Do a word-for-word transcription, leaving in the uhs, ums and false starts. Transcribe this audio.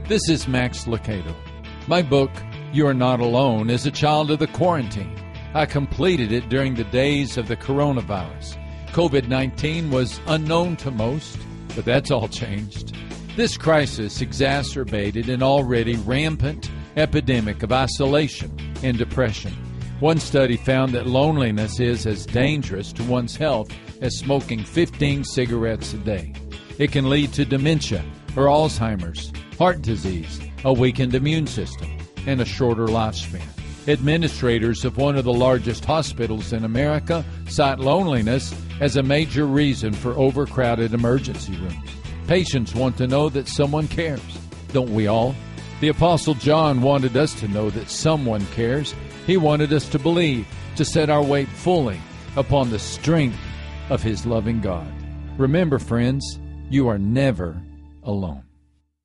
This is Max Lucado. My book, You Are Not Alone, is a child of the quarantine. I completed it during the days of the coronavirus. covid nineteen was unknown to most, but that's all changed. This crisis exacerbated an already rampant epidemic of isolation and depression. One study found that loneliness is as dangerous to one's health as smoking fifteen cigarettes a day. It can lead to dementia or Alzheimer's, heart disease, a weakened immune system, and a shorter lifespan. Administrators of one of the largest hospitals in America cite loneliness as a major reason for overcrowded emergency rooms. Patients want to know that someone cares. Don't we all? The Apostle John wanted us to know that someone cares. He wanted us to believe, to set our weight fully upon the strength of His loving God. Remember, friends, you are never alone.